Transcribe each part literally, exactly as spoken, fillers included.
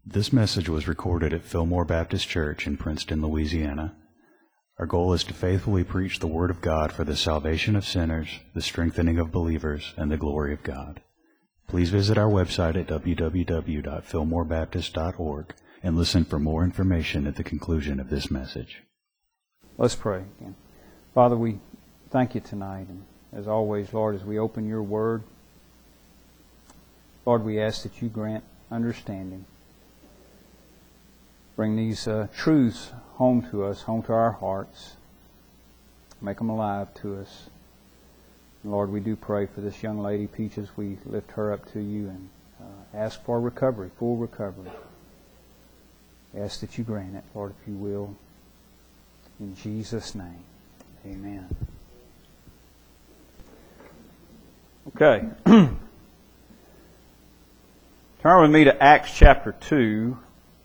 This message was recorded at Fillmore Baptist Church in Princeton, Louisiana. Our goal is to faithfully preach the Word of God for the salvation of sinners, the strengthening of believers, and the glory of God. Please visit our website at w w w dot fillmore baptist dot org and listen for more information at the conclusion of this message. Let's pray again. Father, we thank you tonight, and as always, Lord, as we open your Word, Lord, we ask that you grant understanding. Bring these uh, truths home to us, home to our hearts. Make them alive to us. And Lord, we do pray for this young lady, Peaches. We lift her up to you and uh, ask for recovery, full recovery. Ask that you grant it, Lord, if you will. In Jesus' name, amen. Okay. Turn with me to Acts chapter two.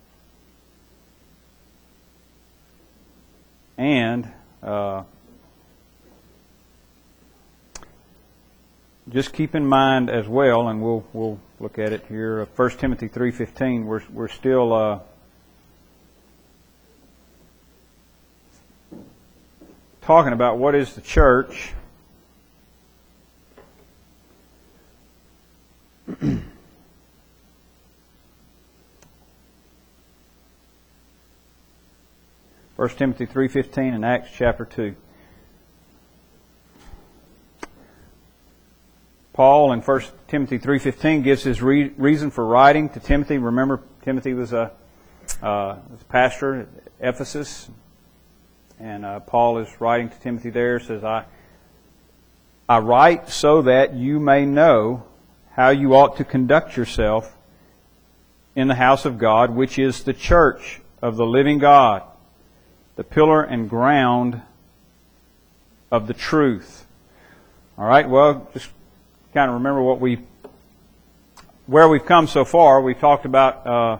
And uh, just keep in mind as well, and we'll we'll look at it here. First Timothy three fifteen. We're we're still uh, talking about what is the church. First Timothy three fifteen and Acts chapter two. Paul in First Timothy three fifteen gives his re- reason for writing to Timothy. Remember, Timothy was a, uh, was a pastor at Ephesus, and uh, Paul is writing to Timothy there. Says, "I I write so that you may know how you ought to conduct yourself in the house of God, which is the church of the living God, the pillar and ground of the truth." All right, well, just kind of remember what we, where we've come so far. We've talked about uh,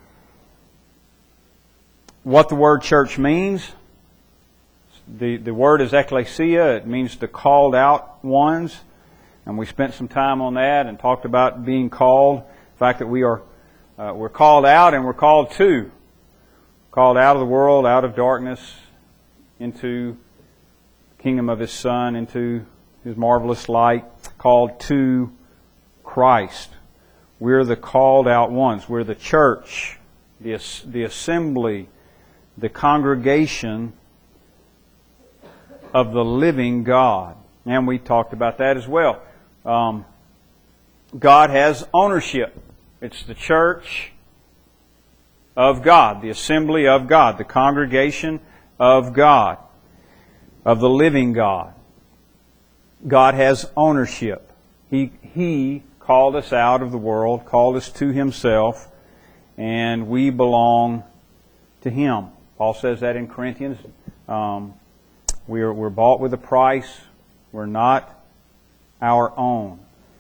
what the word church means. The, the word is ecclesia. It means the called out ones. And we spent some time on that and talked about being called. The fact that we are, uh, we're called out and we're called to. Called out of the world, out of darkness, into the kingdom of His Son, into His marvelous light, called to Christ. We're the called out ones. We're the church, the, the assembly, the congregation of the living God. And we talked about that as well. Um, God has ownership. It's the church of God, the assembly of God, the congregation of God, of the living God. God has ownership. He, he called us out of the world, called us to Himself, and we belong to Him. Paul says that in Corinthians. Um, we're, we're bought with a price. We're not our own.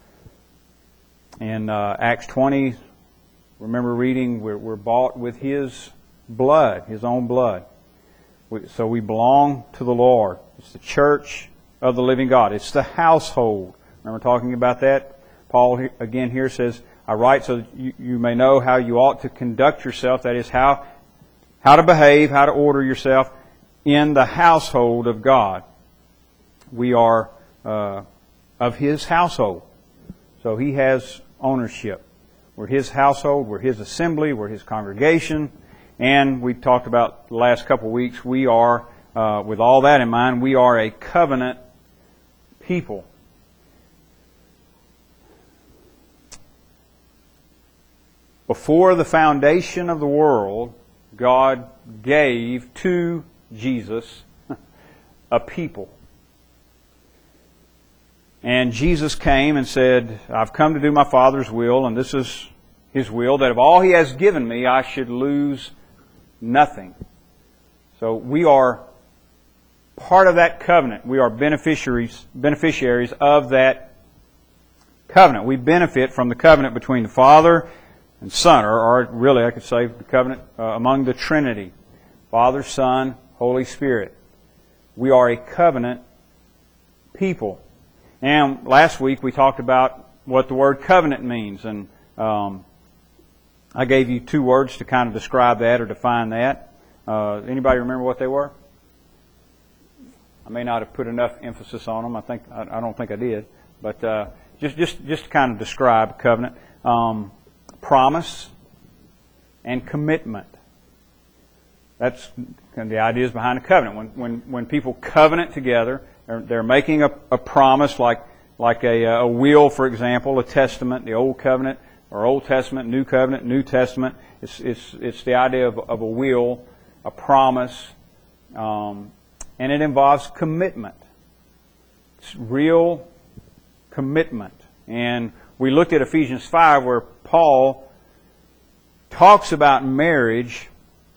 In uh, Acts twenty, remember reading, we're, we're bought with His blood, His own blood. We, so we belong to the Lord. It's the church of the living God. It's the household. Remember talking about that? Paul again here says, "I write so that you, you may know how you ought to conduct yourself." That is, how, how to behave, how to order yourself in the household of God. We are uh, of His household. So He has ownership. We're His household, we're His assembly, we're His congregation, and we talked about the last couple of weeks, we are, uh, with all that in mind, we are a covenant people. Before the foundation of the world, God gave to Jesus a people. And Jesus came and said, "I've come to do my Father's will, and this is His will, that of all He has given me, I should lose nothing." So we are part of that covenant. We are beneficiaries, beneficiaries of that covenant. We benefit from the covenant between the Father and Son, or, or really I could say the covenant uh, among the Trinity. Father, Son, Holy Spirit. We are a covenant people. And last week we talked about what the word covenant means, and um, I gave you two words to kind of describe that or define that. Uh, anybody remember what they were? I may not have put enough emphasis on them. I think I, I don't think I did, but uh, just just just to kind of describe covenant, um, promise, and commitment. That's kind of the ideas behind a covenant. When when when people covenant together, they're, they're making a, a promise, like like a, a will, for example, a testament, the Old Covenant or Old Testament, New Covenant, New Testament. It's it's it's the idea of, of a will, a promise. Um, And it involves commitment. It's real commitment. And we looked at Ephesians five where Paul talks about marriage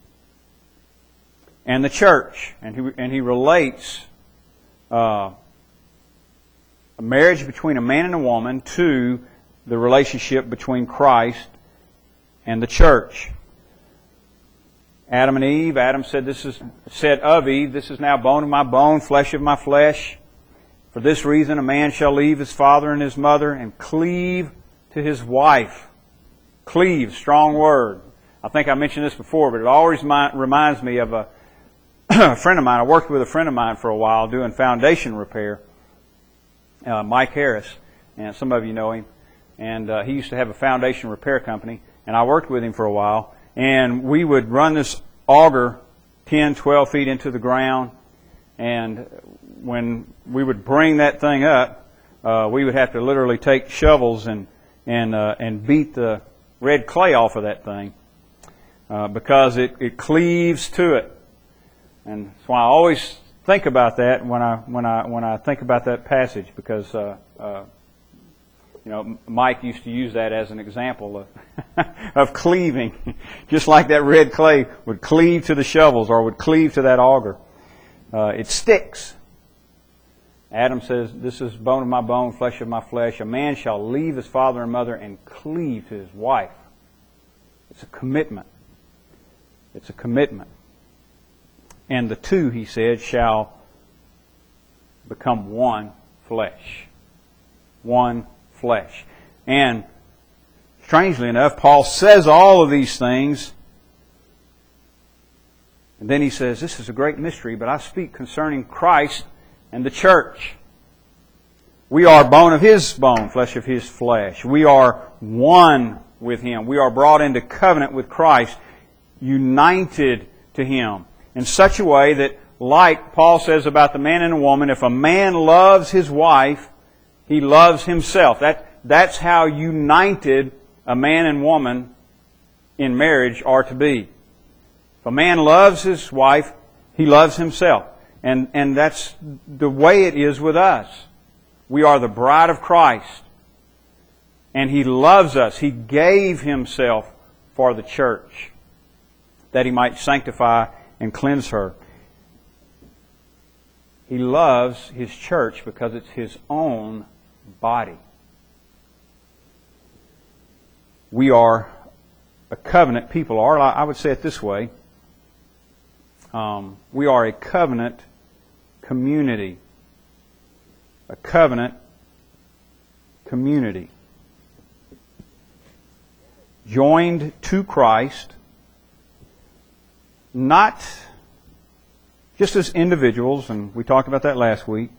and the church. And he, and he relates uh, a marriage between a man and a woman to the relationship between Christ and the church. Adam and Eve, Adam said, "This is said of Eve, this is now bone of my bone, flesh of my flesh. For this reason a man shall leave his father and his mother and cleave to his wife." Cleave, strong word. I think I mentioned this before, but it always reminds me of a, a friend of mine. I worked with a friend of mine for a while doing foundation repair, uh, Mike Harris, and some of you know him. And uh, he used to have a foundation repair company, and I worked with him for a while. And we would run this auger ten, twelve feet into the ground. And when we would bring that thing up, uh, we would have to literally take shovels and and uh, and beat the red clay off of that thing uh, because it, it cleaves to it. And so I always think about that when I when I when I think about that passage, because uh, uh, you know, Mike used to use that as an example of of cleaving, just like that red clay would cleave to the shovels or would cleave to that auger. Uh, it sticks. Adam says, "This is bone of my bone, flesh of my flesh. A man shall leave his father and mother and cleave to his wife." It's a commitment. It's a commitment. And the two, he said, shall become one flesh. One flesh. And strangely enough, Paul says all of these things, and then he says, "This is a great mystery, but I speak concerning Christ and the church. We are bone of His bone, flesh of His flesh. We are one with Him. We are brought into covenant with Christ, united to Him in such a way that, like Paul says about the man and the woman, if a man loves his wife, he loves himself." That, that's how united a man and woman in marriage are to be. If a man loves his wife, he loves himself. And, and that's the way it is with us. We are the bride of Christ. And He loves us. He gave Himself for the church, that He might sanctify and cleanse her. He loves His church because it's His own body. We are a covenant people, or I would say it this way. Um, we are a covenant community. A covenant community. Joined to Christ, not just as individuals, and we talked about that last week.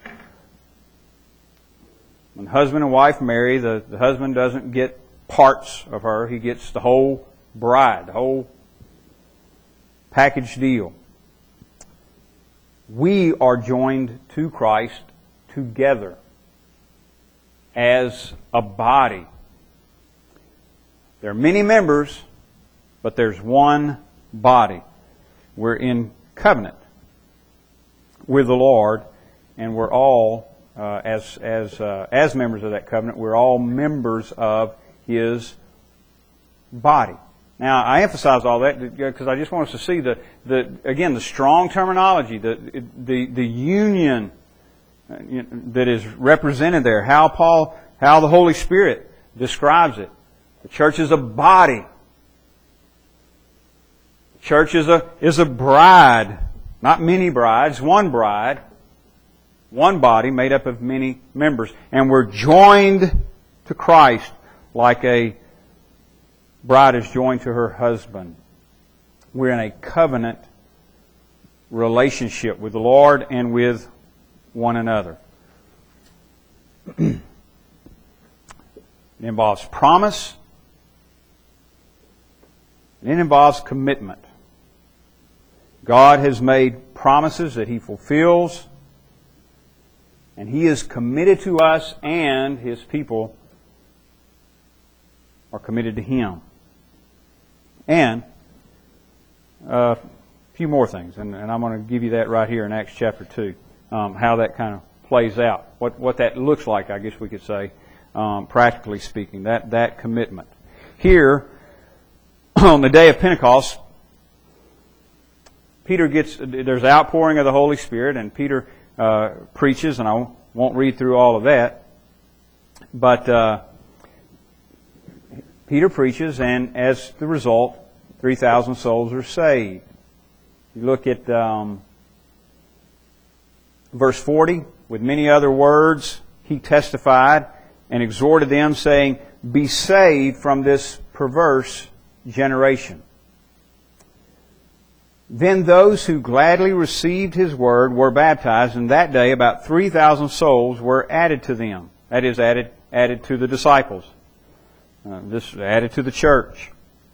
When husband and wife marry, the, the husband doesn't get parts of her. He gets the whole bride, the whole package deal. We are joined to Christ together as a body. There are many members, but there's one body. We're in covenant with the Lord, and we're all, uh, as as uh, as members of that covenant, we're all members of His body. Now, I emphasize all that because I just want us to see the, the again, the strong terminology, the the the union that is represented there. How Paul, how the Holy Spirit describes it. The church is a body. The church is a is a bride, not many brides, one bride, one body made up of many members, and we're joined to Christ like a bride is joined to her husband. We're in a covenant relationship with the Lord and with one another. It involves promise, and it involves commitment. God has made promises that He fulfills, and He is committed to us, and His people are committed to Him. And uh, a few more things, and, and I'm going to give you that right here in Acts chapter two, um, how that kind of plays out, what what that looks like, I guess we could say, um, practically speaking, that, that commitment. Here, on the day of Pentecost, Peter gets, there's outpouring of the Holy Spirit, and Peter uh, preaches, and I won't read through all of that, but uh, Peter preaches, and as the result, three thousand souls are saved. You look at um, verse forty, with many other words he testified and exhorted them, saying, "Be saved from this perverse generation." Then those who gladly received his word were baptized, and that day about three thousand souls were added to them. That is, added added to the disciples. Uh, this added to the church.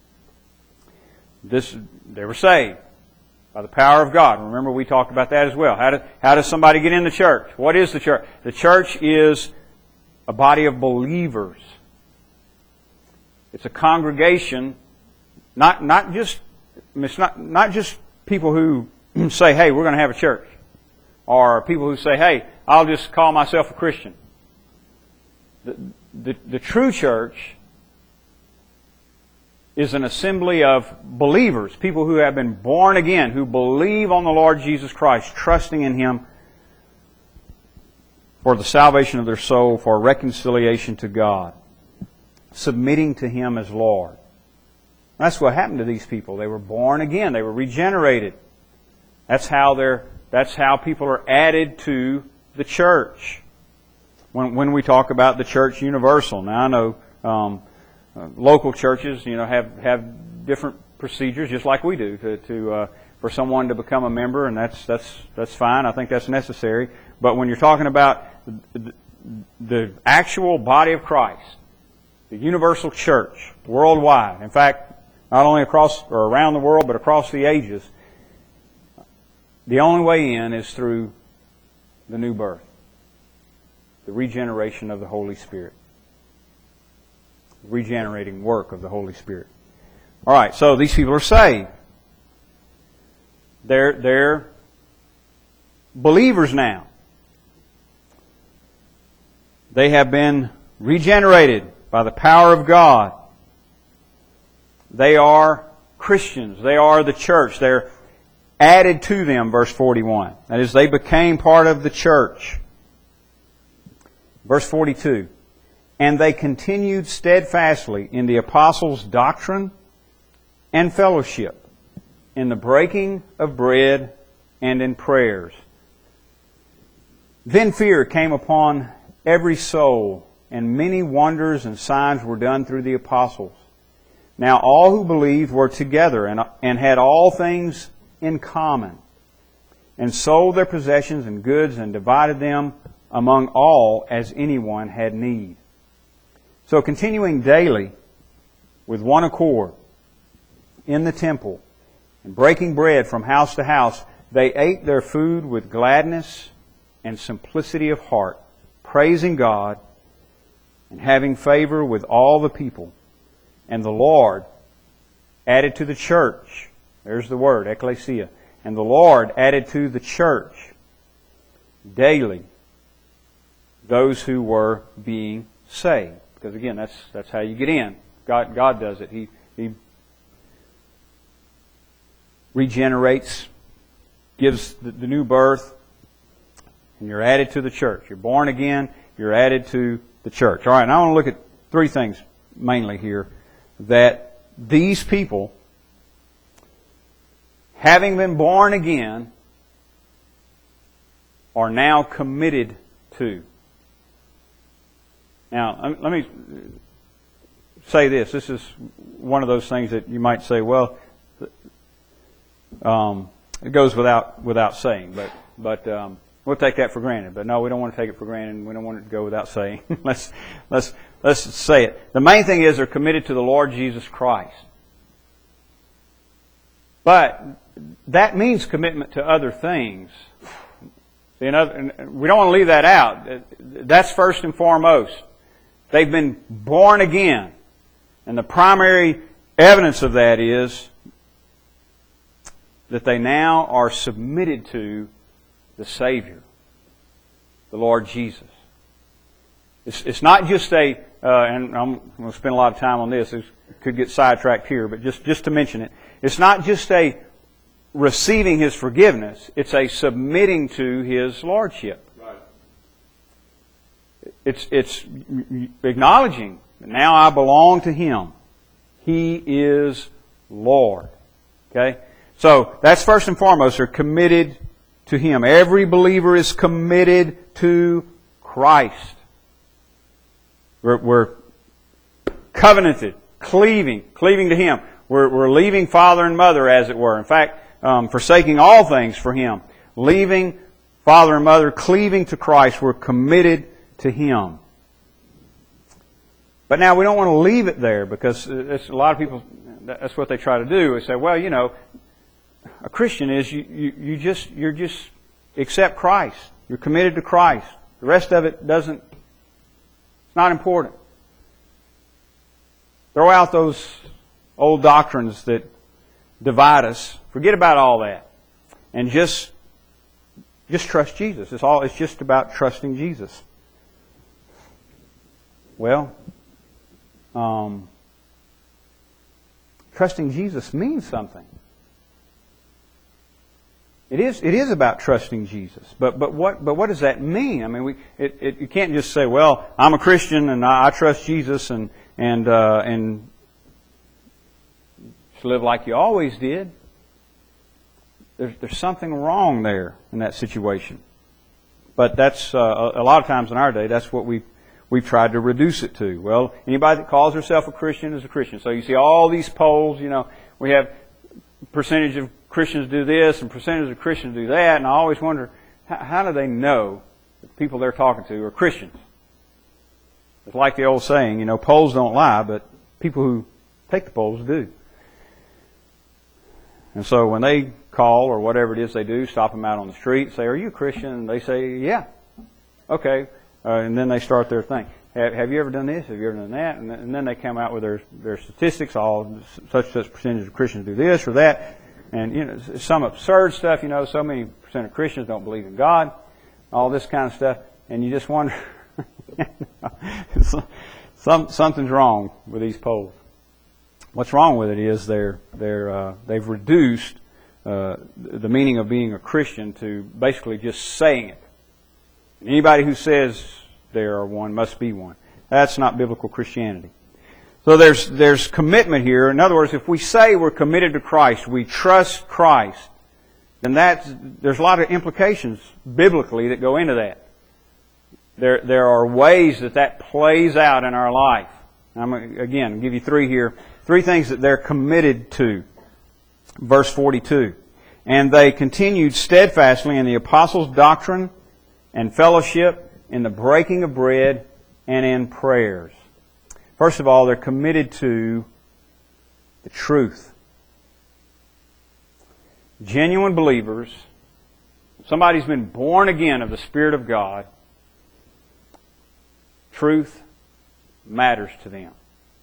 This they were saved by the power of God. Remember, we talked about that as well. How, do, how does somebody get in the church? What is the church? The church is a body of believers. It's a congregation, not not just it's not not just people who say, "Hey, we're going to have a church," or people who say, "Hey, I'll just call myself a Christian." The the, the true church is an assembly of believers, people who have been born again, who believe on the Lord Jesus Christ, trusting in Him for the salvation of their soul, for reconciliation to God, submitting to Him as Lord. That's what happened to these people. They were born again. They were regenerated. That's how they're, that's how people are added to the church. When, when we talk about the church universal, now I know um, uh, local churches, you know, have have different procedures, just like we do, to, to uh, for someone to become a member, and that's that's that's fine. I think that's necessary. But when you're talking about the, the actual body of Christ, the universal church, worldwide, in fact, not only across or around the world, but across the ages, the only way in is through the new birth, the regeneration of the Holy Spirit, the regenerating work of the Holy Spirit. All right, so these people are saved. They're, they're believers now. They have been regenerated by the power of God. They are Christians. They are the church. They're added to them, verse forty-one. That is, they became part of the church. Verse forty-two. And they continued steadfastly in the apostles' doctrine and fellowship, in the breaking of bread and in prayers. Then fear came upon every soul, and many wonders and signs were done through the apostles. Now all who believed were together and, and had all things in common, and sold their possessions and goods and divided them among all as anyone had need. So continuing daily with one accord in the temple and breaking bread from house to house, they ate their food with gladness and simplicity of heart, praising God and having favor with all the people. And the Lord added to the church, there's the word, ecclesia, and the Lord added to the church daily those who were being saved. Because again, that's that's how you get in. God God does it. He He regenerates, gives the, the new birth, and you're added to the church. You're born again, you're added to the church. All right, now I want to look at three things mainly here that these people, having been born again, are now committed to. Now, let me say this. This is one of those things that you might say, well, um, it goes without without saying, but but um, we'll take that for granted. But no, we don't want to take it for granted, and we don't want it to go without saying. let's let's let's say it. The main thing is they're committed to the Lord Jesus Christ. But that means commitment to other things. See, another, we don't want to leave that out. That's first and foremost. They've been born again. And the primary evidence of that is that they now are submitted to the Savior, the Lord Jesus. It's, it's not just a, uh, and I'm going to spend a lot of time on this, it could get sidetracked here, but just, just to mention it, it's not just a receiving His forgiveness, it's a submitting to His Lordship. Right. It's, it's acknowledging, now I belong to Him. He is Lord. Okay? So, that's first and foremost, they're committed to Him. Every believer is committed to Christ. We're, we're covenanted, cleaving, cleaving to Him. We're, we're leaving father and mother, as it were. In fact, um, forsaking all things for Him. Leaving father and mother, cleaving to Christ. We're committed to Him. But now we don't want to leave it there, because it's, a lot of people, that's what they try to do. They say, well, you know, a Christian is you, you, you just you're just accept Christ. You're committed to Christ. The rest of it doesn't, it's not important. Throw out those old doctrines that divide us. Forget about all that. And just just trust Jesus. It's all it's just about trusting Jesus. Well, um, trusting Jesus means something. It is it is about trusting Jesus. But but what but what does that mean? I mean, we it, it you can't just say, well, I'm a Christian and I, I trust Jesus and and uh, and live like you always did. There's, there's something wrong there in that situation. But that's, uh, a, a lot of times in our day, that's what we, we've tried to reduce it to. Well, anybody that calls herself a Christian is a Christian. So you see all these polls, you know, we have percentage of Christians do this and percentage of Christians do that, and I always wonder, how, how do they know that the people they're talking to are Christians? It's like the old saying, you know, polls don't lie, but people who take the polls do. And so when they call, or whatever it is they do, stop them out on the street, say, are you a Christian? And they say, yeah. Okay. Uh, and then they start their thing. Have, have you ever done this? Have you ever done that? And, and then they come out with their, their statistics, all such such percentage of Christians do this or that. And, you know, some absurd stuff, you know, so many percent of Christians don't believe in God, all this kind of stuff. And you just wonder, some, something's wrong with these polls. What's wrong with it is they're they're uh, they've reduced uh, the meaning of being a Christian to basically just saying it. Anybody who says they are one must be one. That's not biblical Christianity. So there's there's commitment here. In other words, if we say we're committed to Christ, we trust Christ, then that's there's a lot of implications biblically that go into that. There there are ways that that plays out in our life. I'm again I'll give you three here. Three things that they're committed to. Verse forty-two. And they continued steadfastly in the apostles' doctrine and fellowship, in the breaking of bread, and in prayers. First of all, they're committed to the truth. Genuine believers, somebody's been born again of the Spirit of God, truth matters to them.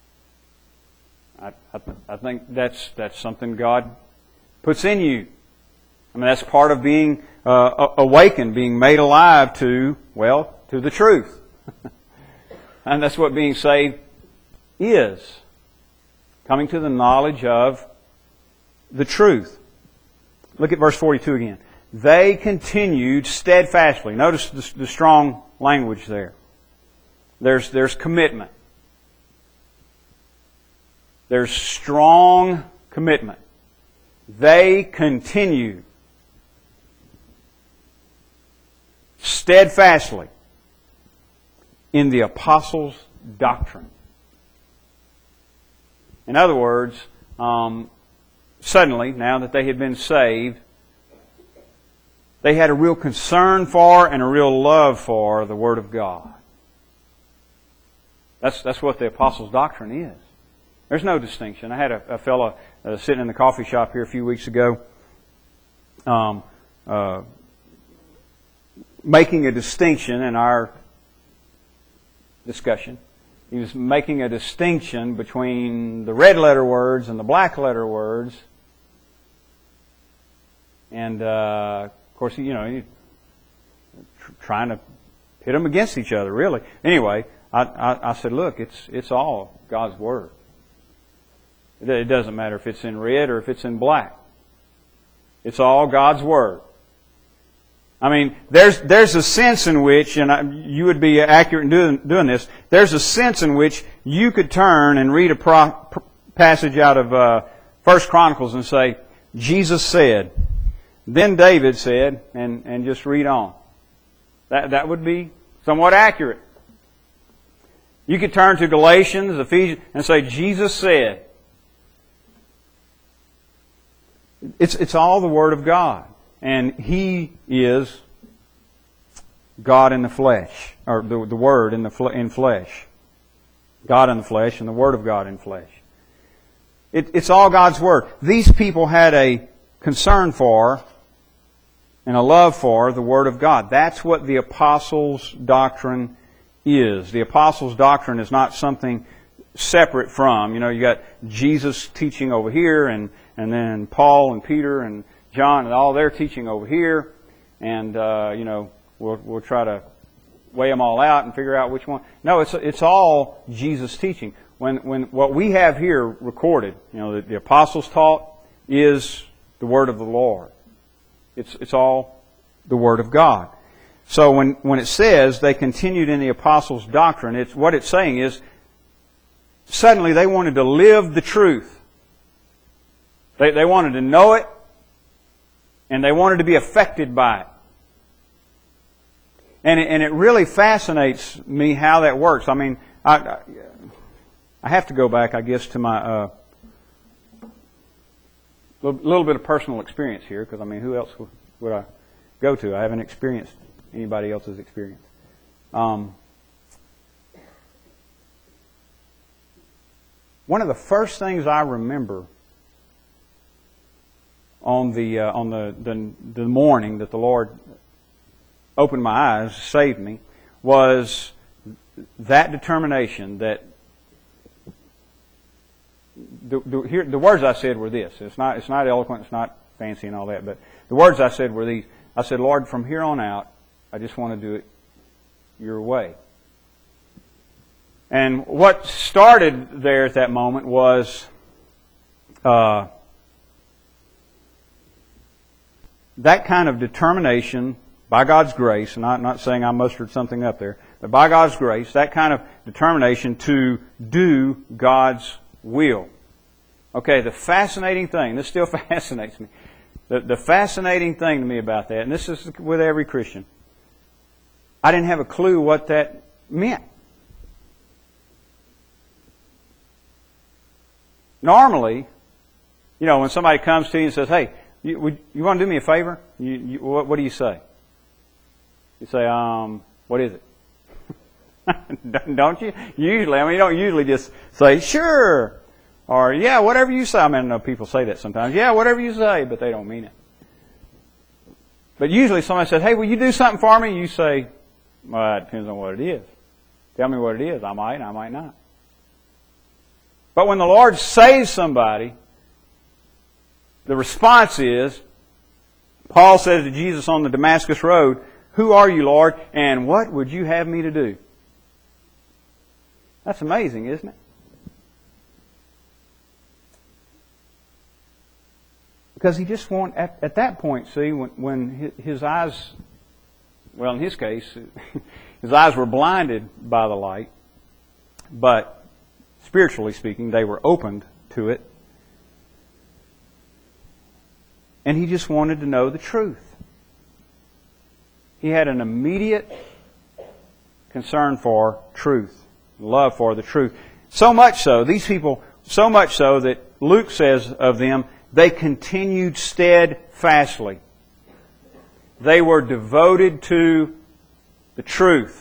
I, I, I think that's that's something God puts in you. I mean, that's part of being uh, awakened, being made alive to, well, to the truth. And that's what being saved is. Coming to the knowledge of the truth. Look at verse forty-two again. They continued steadfastly. Notice the, the strong language there. There's, there's commitment. There's strong commitment. They continued steadfastly in the apostles' doctrine. In other words, um, suddenly, now that they had been saved, they had a real concern for and a real love for the Word of God. That's that's what the Apostles' doctrine is. There's no distinction. I had a, a fellow uh, sitting in the coffee shop here a few weeks ago, um, uh, making a distinction in our discussion. He was making a distinction between the red letter words and the black letter words. And, uh, of course, you know, you're trying to pit them against each other, really. Anyway, I, I, I said, look, it's it's all God's Word. It doesn't matter if it's in red or if it's in black. It's all God's Word. I mean, there's there's a sense in which, and I, you would be accurate in doing, doing this, there's a sense in which you could turn and read a pro, pr- passage out of uh, First Chronicles and say, Jesus said, then David said, and, and just read on. That that would be somewhat accurate. You could turn to Galatians, Ephesians, and say, Jesus said. It's it's all the Word of God. And He is God in the flesh, or the, the Word in the fle- in flesh. God in the flesh and the Word of God in flesh. It, it's all God's Word. These people had a concern for and a love for the Word of God. That's what the Apostles' doctrine is. The Apostles' doctrine is not something separate from, you know, you got Jesus teaching over here, and, and then Paul and Peter and John and all their teaching over here, and uh, you know we'll we'll try to weigh them all out and figure out which one. No, it's it's all Jesus' teaching. When when what we have here recorded, you know, that the apostles taught is the Word of the Lord. It's it's all the Word of God. So when when it says they continued in the apostles' doctrine, it's what it's saying is suddenly they wanted to live the truth. They they wanted to know it. And they wanted to be affected by it. And it, and it really fascinates me how that works. I mean, I, I have to go back, I guess, to my uh, little bit of personal experience here, because, I mean, who else would I go to? I haven't experienced anybody else's experience. Um, one of the first things I remember on the uh, on the, the the morning that the Lord opened my eyes, saved me, was that determination that the, the, here, the words I said were this. It's not it's not eloquent, it's not fancy and all that, but the words I said were these. I said, Lord, from here on out, I just want to do it your way. And what started there at that moment was uh, that kind of determination, by God's grace, and I'm not saying I mustered something up there, but by God's grace, that kind of determination to do God's will. Okay, the fascinating thing, this still fascinates me, the, the fascinating thing to me about that, and this is with every Christian, I didn't have a clue what that meant. Normally, you know, when somebody comes to you and says, hey, You, would, you want to do me a favor? You, you, what, what do you say? You say, um, what is it? Don't you? Usually, I mean, you don't usually just say, sure, or yeah, whatever you say. I mean, I know people say that sometimes. Yeah, whatever you say, but they don't mean it. But usually somebody says, hey, will you do something for me? You say, well, it depends on what it is. Tell me what it is. I might, I might not. But when the Lord saves somebody, the response is, Paul says to Jesus on the Damascus Road, who are you, Lord, and what would you have me to do? That's amazing, isn't it? Because he just want at, at that point, see, when, when his eyes, well, in his case, his eyes were blinded by the light, but spiritually speaking, they were opened to it. And he just wanted to know the truth. He had an immediate concern for truth, love for the truth. So much so, these people So much so that Luke says of them, they continued steadfastly. They were devoted to the truth.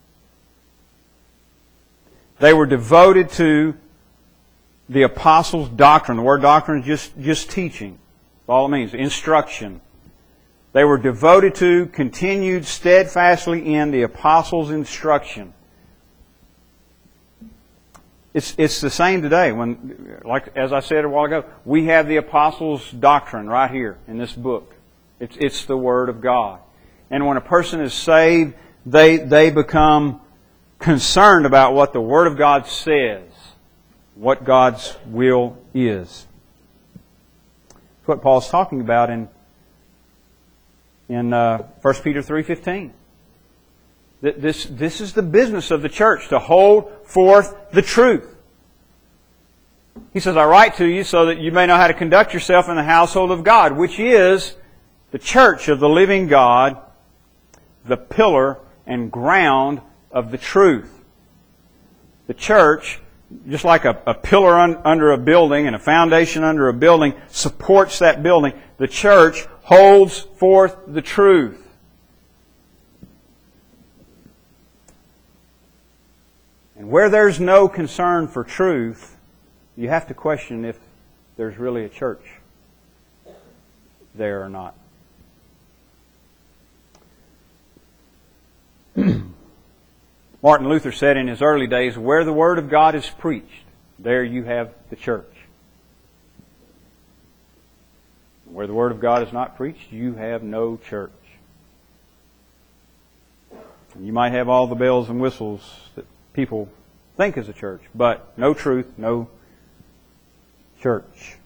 They were devoted to the apostles' doctrine. The word doctrine is just, just teaching. That's all it means. Instruction. They were devoted to, continued steadfastly in the apostles' instruction. It's, it's the same today. When, like as I said a while ago, we have the apostles' doctrine right here in this book. It's, it's the Word of God. And when a person is saved, they, they become concerned about what the Word of God says, what God's will is. That's what Paul's talking about in, in uh, First Peter three fifteen. This, this is the business of the church, to hold forth the truth. He says, I write to you so that you may know how to conduct yourself in the household of God, which is the church of the living God, the pillar and ground of the truth. The church, just like a, a pillar un, under a building and a foundation under a building, supports that building. The church holds forth the truth. And where there's no concern for truth, you have to question if there's really a church there or not. Martin Luther said in his early days, where the Word of God is preached, there you have the church. Where the Word of God is not preached, you have no church. And you might have all the bells and whistles that people think is a church, but no truth, no church.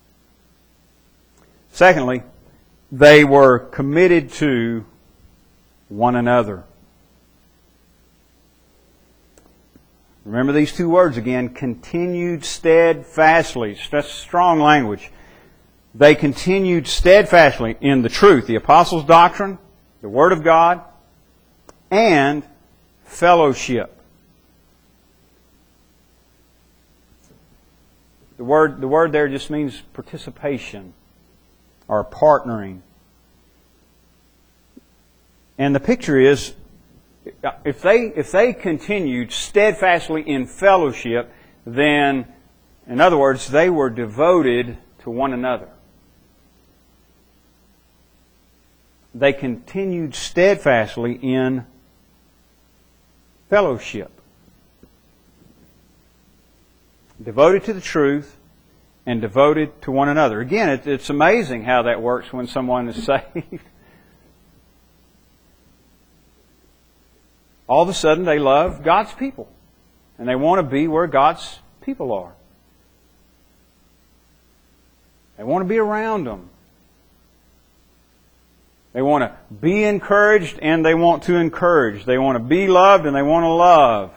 Secondly, they were committed to one another. Remember these two words again, continued steadfastly. That's strong language. They continued steadfastly in the truth, the apostles' doctrine, the Word of God, and fellowship. The word, the word there just means participation or partnering. And the picture is, if they, if they continued steadfastly in fellowship, then, in other words, they were devoted to one another. They continued steadfastly in fellowship. Devoted to the truth and devoted to one another. Again, it, it's amazing how that works when someone is saved. All of a sudden they love God's people. And they want to be where God's people are. They want to be around them. They want to be encouraged and they want to encourage. They want to be loved and they want to love.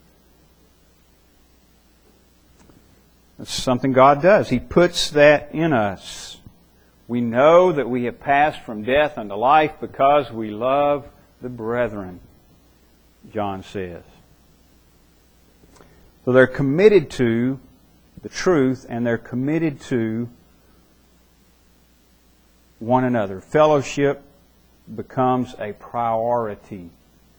That's something God does. He puts that in us. We know that we have passed from death unto life because we love the brethren, John says. So they're committed to the truth and they're committed to one another. Fellowship becomes a priority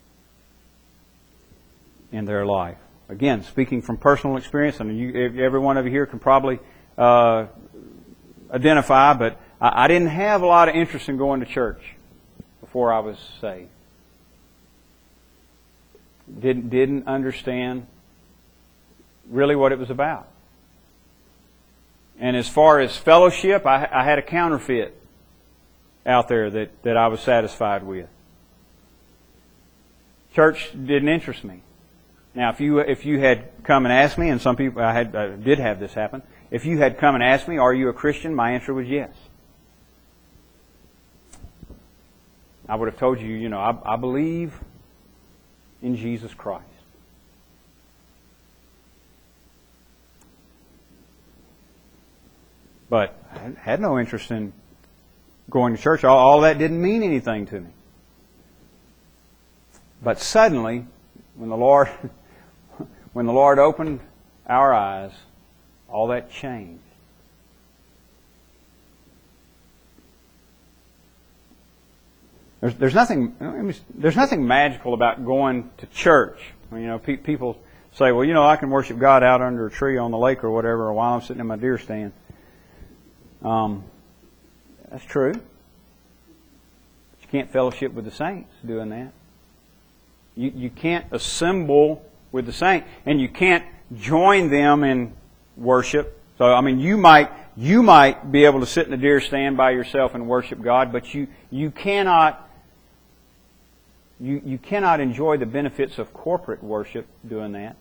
in their life. Again, speaking from personal experience, I mean, you, every one of you here can probably uh, identify, but I, I didn't have a lot of interest in going to church before I was saved. Didn't didn't understand really what it was about. And as far as fellowship, I, I had a counterfeit out there that, that I was satisfied with. Church didn't interest me. Now, if you if you had come and asked me, and some people I had I did have this happen, if you had come and asked me, "Are you a Christian?" my answer was yes. I would have told you, you know, I, I believe in Jesus Christ. But I had no interest in going to church. All, all that didn't mean anything to me. But suddenly, when the Lord when the Lord opened our eyes all that changed. There's, there's nothing there's nothing magical about going to church. You know, pe- people say, well, you know, I can worship God out under a tree on the lake or whatever, or while I'm sitting in my deer stand. Um, that's true. But you can't fellowship with the saints doing that. You you can't assemble with the saints, and you can't join them in worship. So, I mean, you might you might be able to sit in a deer stand by yourself and worship God, but you you cannot. You, you cannot enjoy the benefits of corporate worship doing that.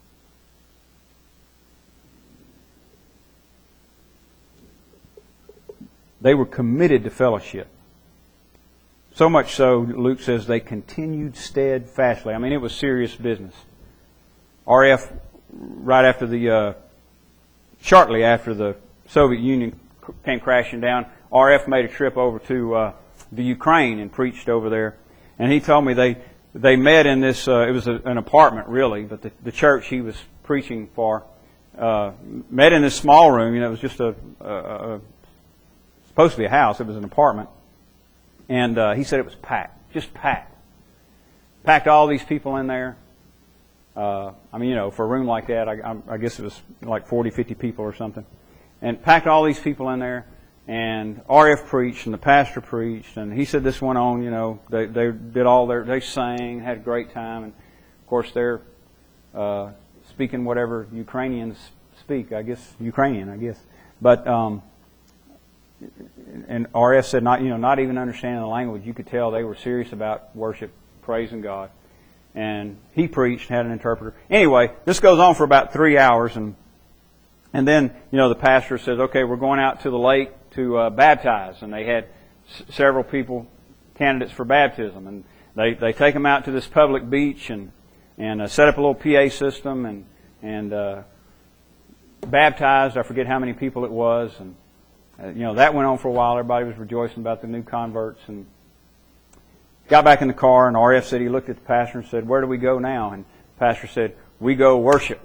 They were committed to fellowship. So much so, Luke says, they continued steadfastly. I mean, it was serious business. R F, right after the, uh, shortly after the Soviet Union came crashing down, R F made a trip over to uh, the Ukraine and preached over there. And he told me they they met in this, uh, it was a, an apartment really, but the, the church he was preaching for uh, met in this small room. You know, it was just a, a, a supposed to be a house. It was an apartment. And uh, he said it was packed, just packed. Packed all these people in there. Uh, I mean, you know, for a room like that, I, I guess it was like forty, fifty people or something. And packed all these people in there. And R F preached, and the pastor preached, and he said this went on, you know, they they did all their, they sang, had a great time, and of course they're uh, speaking whatever Ukrainians speak, I guess, Ukrainian, I guess. But, um, and R F said, not you know, not even understanding the language, you could tell they were serious about worship, praising God. And he preached, had an interpreter. Anyway, this goes on for about three hours, and and then, you know, the pastor says, okay, we're going out to the lake to uh, baptize, and they had s- several people, candidates for baptism, and they, they take them out to this public beach and and uh, set up a little P A system and and uh, baptized. I forget how many people it was, and uh, you know that went on for a while. Everybody was rejoicing about the new converts, and got back in the car. And R F said he looked at the pastor and said, "Where do we go now?" And the pastor said, "We go worship."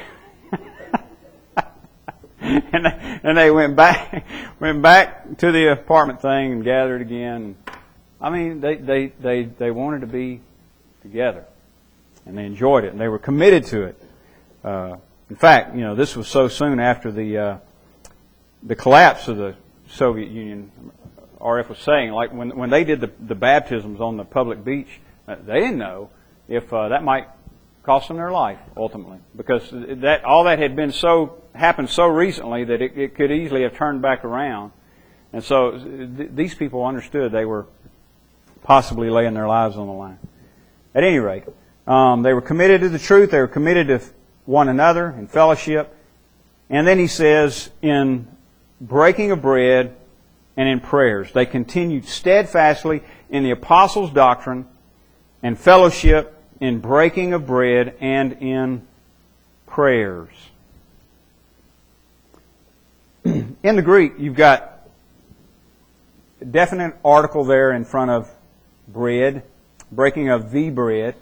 And they, and they went back, went back to the apartment thing and gathered again. I mean, they, they, they, they wanted to be together, and they enjoyed it, and they were committed to it. Uh, in fact, you know, this was so soon after the uh, the collapse of the Soviet Union. R F was saying, like when when they did the the baptisms on the public beach, uh, they didn't know if uh, that might cost them their life ultimately, because that all that had been so happened so recently that it, it could easily have turned back around. And so th- these people understood they were possibly laying their lives on the line. At any rate, um, they were committed to the truth. They were committed to one another in fellowship. And then he says, in breaking of bread and in prayers, they continued steadfastly in the apostles' doctrine and fellowship, in breaking of bread and in prayers. In the Greek, you've got a definite article there in front of bread, breaking of the bread,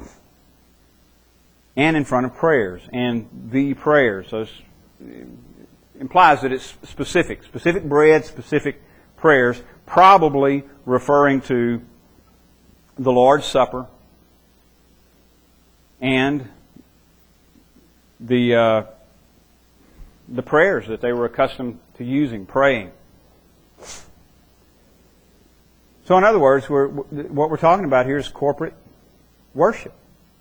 and in front of prayers, and the prayers. So it implies that it's specific. Specific bread, specific prayers, probably referring to the Lord's Supper and the uh, the prayers that they were accustomed to using, praying. So in other words, we're, what we're talking about here is corporate worship.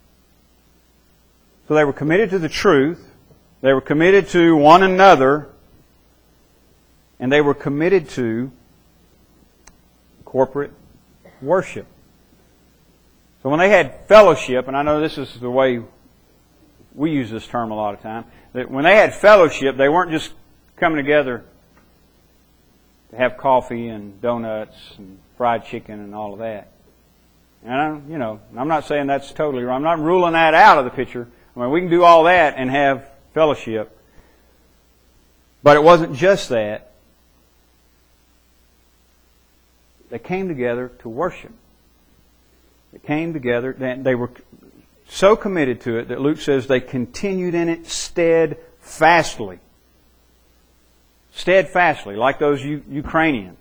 So they were committed to the truth, they were committed to one another, and they were committed to corporate worship. So when they had fellowship, and I know this is the way we use this term a lot of time, that when they had fellowship, they weren't just coming together to have coffee and donuts and fried chicken and all of that. And I'm, you know, I'm not saying that's totally wrong. I'm not ruling that out of the picture. I mean, we can do all that and have fellowship. But it wasn't just that. They came together to worship. They came together. They were so committed to it that Luke says they continued in it steadfastly. steadfastly, like those U- Ukrainians.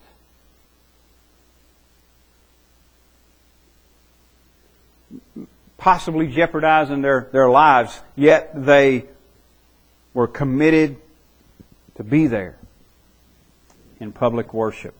Possibly jeopardizing their, their lives, yet they were committed to be there in public worship.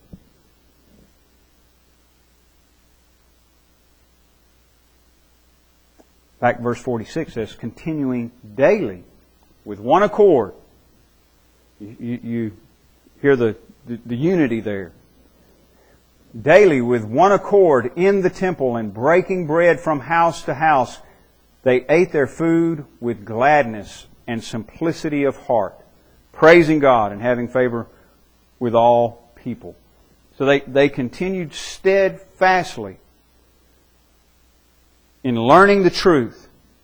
In fact, verse forty-six says, continuing daily with one accord. You, you, you hear the, the, the unity there. Daily with one accord in the temple and breaking bread from house to house, they ate their food with gladness and simplicity of heart, praising God and having favor with all people. So they, they continued steadfastly in learning the truth,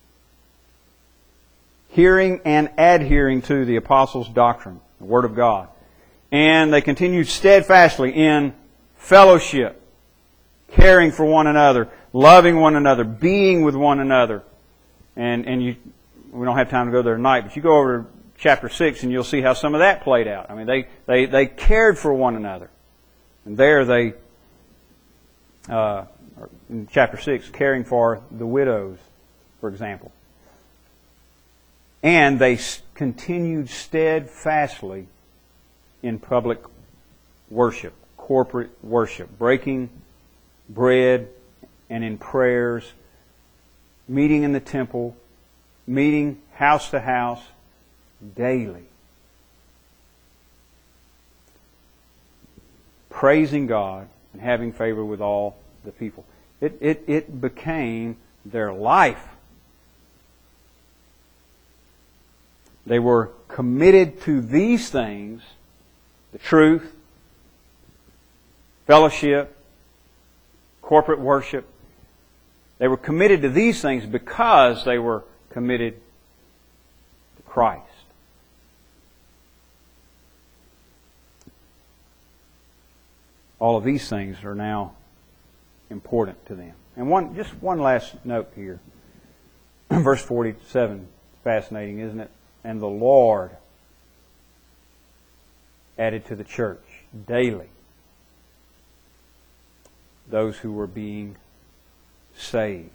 hearing and adhering to the apostles' doctrine, the Word of God. And they continued steadfastly in fellowship, caring for one another, loving one another, being with one another. And and you, we don't have time to go there tonight, but you go over to chapter six and you'll see how some of that played out. I mean, they, they, they cared for one another. And there they, uh, in chapter six, caring for the widows, for example. And they continued steadfastly in public worship, corporate worship, breaking bread and in prayers, meeting in the temple, meeting house to house daily, praising God and having favor with all the people. It, it, it became their life. They were committed to these things, the truth, fellowship, corporate worship. They were committed to these things because they were committed to Christ. All of these things are now important to them. And one, just one last note here. Verse forty-seven, fascinating, isn't it? And the Lord added to the church daily those who were being saved.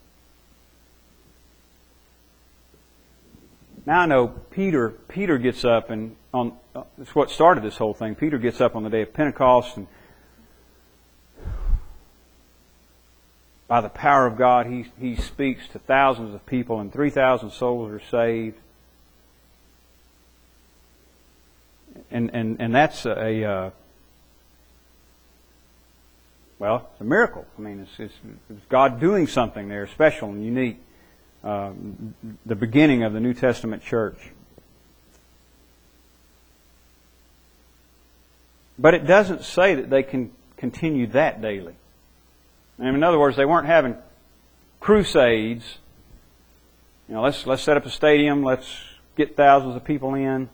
Now I know Peter Peter gets up and on uh, it's what started this whole thing. Peter gets up on the day of Pentecost and by the power of God he he speaks to thousands of people and three thousand souls are saved. And and and that's a uh, well, it's a miracle. I mean, it's, it's, it's God doing something there special and unique. Uh, the beginning of the New Testament church. But it doesn't say that they can continue that daily. And in other words, they weren't having crusades. You know, let's let's set up a stadium. Let's get thousands of people in.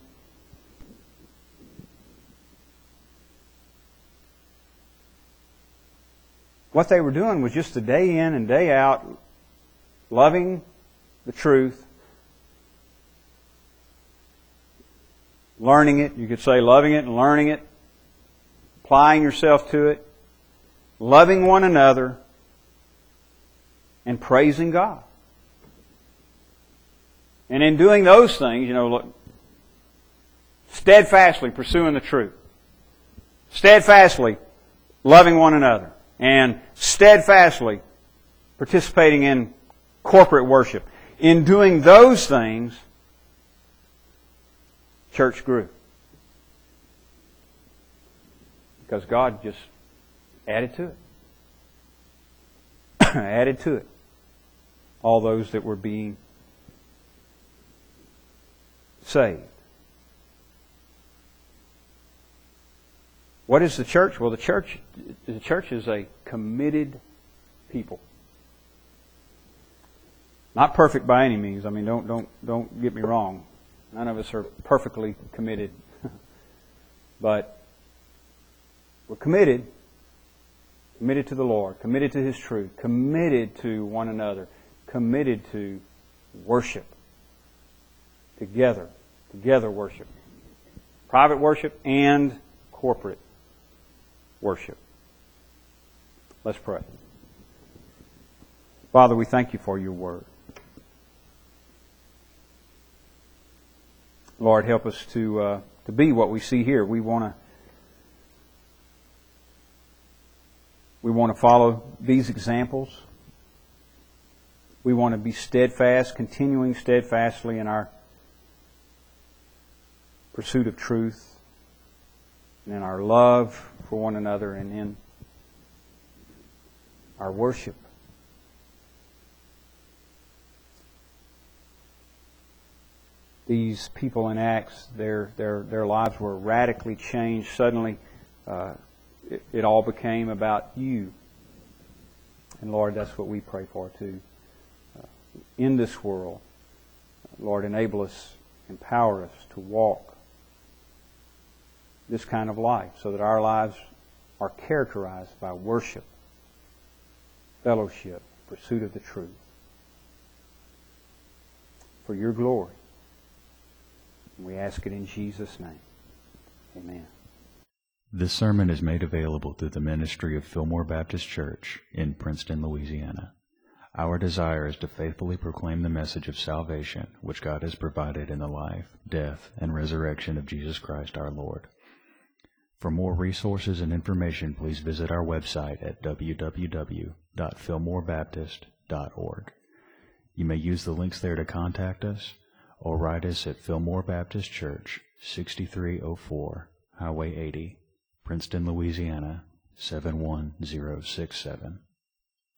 What they were doing was just a day in and day out, loving the truth, learning it. You could say loving it and learning it, applying yourself to it, loving one another, and praising God. And in doing those things, you know, look, steadfastly pursuing the truth, steadfastly loving one another, and steadfastly participating in corporate worship. In doing those things, church grew. Because God just added to it. added to it. All those that were being saved. What is the church? Well, the church, the church is a committed people. Not perfect by any means. I mean, don't don't don't get me wrong. None of us are perfectly committed, but we're committed. Committed to the Lord, committed to His truth, committed to one another, committed to worship. Together, together worship. private worship and corporate worship. Let's pray. Father, we thank you for your word. Lord, help us to uh, to be what we see here. We want to we want to follow these examples. We want to be steadfast, continuing steadfastly in our pursuit of truth, and in our love for one another, and in our worship. These people in Acts, their their their lives were radically changed. Suddenly, uh, it, it all became about you. And Lord, that's what we pray for too. Uh, in this world, Lord, enable us, empower us to walk this kind of life, so that our lives are characterized by worship, fellowship, pursuit of the truth, for your glory. We ask it in Jesus' name. Amen. This sermon is made available through the ministry of Fillmore Baptist Church in Princeton, Louisiana. Our desire is to faithfully proclaim the message of salvation which God has provided in the life, death, and resurrection of Jesus Christ our Lord. For more resources and information, please visit our website at w w w dot fillmore baptist dot org. You may use the links there to contact us, or write us at Fillmore Baptist Church, sixty-three oh four Highway eighty, Princeton, Louisiana, seven one zero six seven.